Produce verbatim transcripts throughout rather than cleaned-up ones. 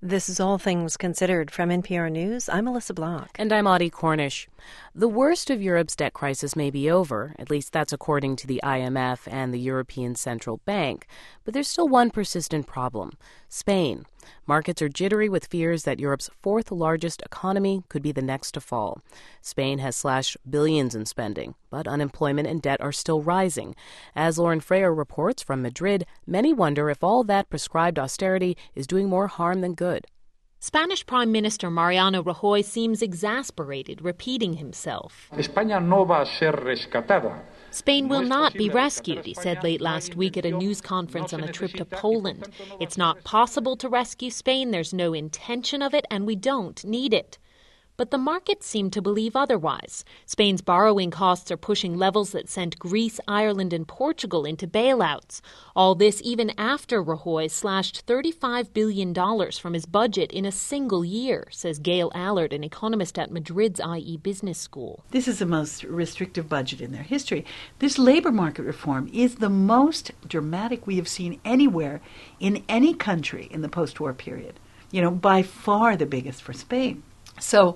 This is All Things Considered from N P R News. I'm Melissa Block. And I'm Audie Cornish. The worst of Europe's debt crisis may be over, at least that's according to the I M F and the European Central Bank. But there's still one persistent problem: Spain. Markets are jittery with fears that Europe's fourth largest economy could be the next to fall. Spain has slashed billions in spending, but unemployment and debt are still rising. As Lauren Freyer reports from Madrid, many wonder if all that prescribed austerity is doing more harm than good. Spanish Prime Minister Mariano Rajoy seems exasperated, repeating himself. España no va a ser rescatada. Spain will not be rescued, he said late last week at a news conference on a trip to Poland. It's not possible to rescue Spain, there's no intention of it, and we don't need it. But the markets seem to believe otherwise. Spain's borrowing costs are pushing levels that sent Greece, Ireland, and Portugal into bailouts. All this even after Rajoy slashed thirty-five billion dollars from his budget in a single year, says Gail Allard, an economist at Madrid's I E Business School. This is the most restrictive budget in their history. This labor market reform is the most dramatic we have seen anywhere in any country in the post-war period. You know, by far the biggest for Spain. So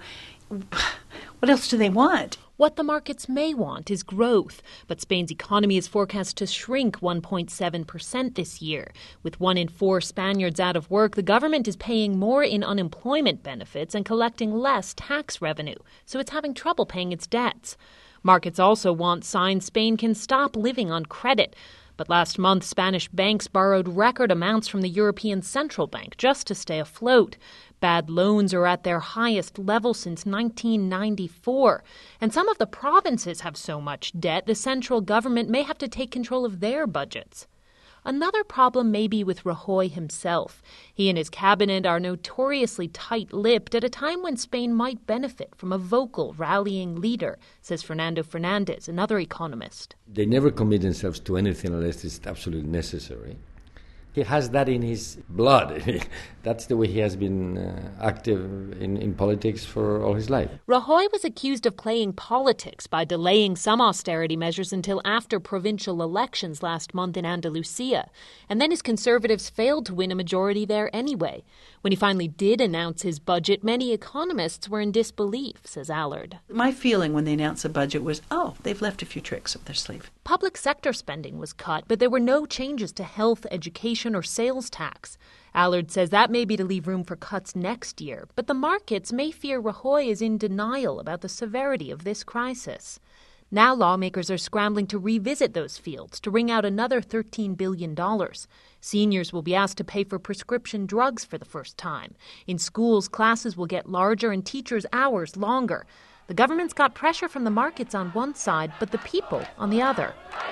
what else do they want? What the markets may want is growth, but Spain's economy is forecast to shrink one point seven percent this year. With one in four Spaniards out of work, the government is paying more in unemployment benefits and collecting less tax revenue, so it's having trouble paying its debts. Markets also want signs Spain can stop living on credit. But last month, Spanish banks borrowed record amounts from the European Central Bank just to stay afloat. Bad loans are at their highest level since nineteen ninety-four. And some of the provinces have so much debt, the central government may have to take control of their budgets. Another problem may be with Rajoy himself. He and his cabinet are notoriously tight-lipped at a time when Spain might benefit from a vocal, rallying leader, says Fernando Fernandez, another economist. They never commit themselves to anything unless it's absolutely necessary. He has that in his blood. That's the way he has been uh, active in, in politics for all his life. Rajoy was accused of playing politics by delaying some austerity measures until after provincial elections last month in Andalusia. And then his conservatives failed to win a majority there anyway. When he finally did announce his budget, many economists were in disbelief, says Allard. My feeling when they announced the budget was, oh, they've left a few tricks up their sleeve. Public sector spending was cut, but there were no changes to health, education, or sales tax. Allard says that may be to leave room for cuts next year, but the markets may fear Rajoy is in denial about the severity of this crisis. Now lawmakers are scrambling to revisit those fields to wring out another thirteen billion dollars. Seniors will be asked to pay for prescription drugs for the first time. In schools, classes will get larger and teachers' hours longer. The government's got pressure from the markets on one side, but the people on the other.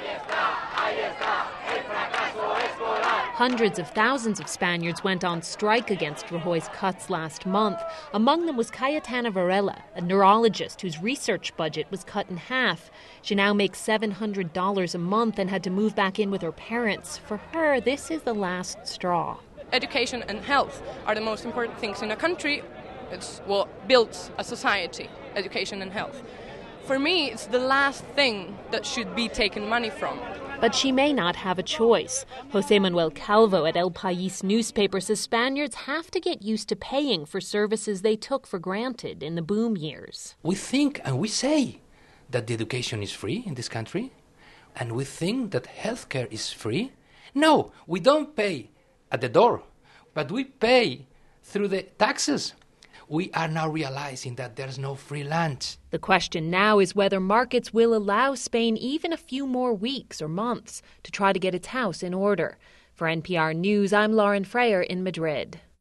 Hundreds of thousands of Spaniards went on strike against Rajoy's cuts last month. Among them was Cayetana Varela, a neurologist whose research budget was cut in half. She now makes seven hundred dollars a month and had to move back in with her parents. For her, this is the last straw. Education and health are the most important things in a country. It's what builds a society, education and health. For me, it's the last thing that should be taken money from. But she may not have a choice. José Manuel Calvo at El País newspaper says Spaniards have to get used to paying for services they took for granted in the boom years. We think and we say that the education is free in this country, and we think that healthcare is free. No, we don't pay at the door, but we pay through the taxes. We are now realizing that there's no free lunch. The question now is whether markets will allow Spain even a few more weeks or months to try to get its house in order. For N P R News, I'm Lauren Freyer in Madrid.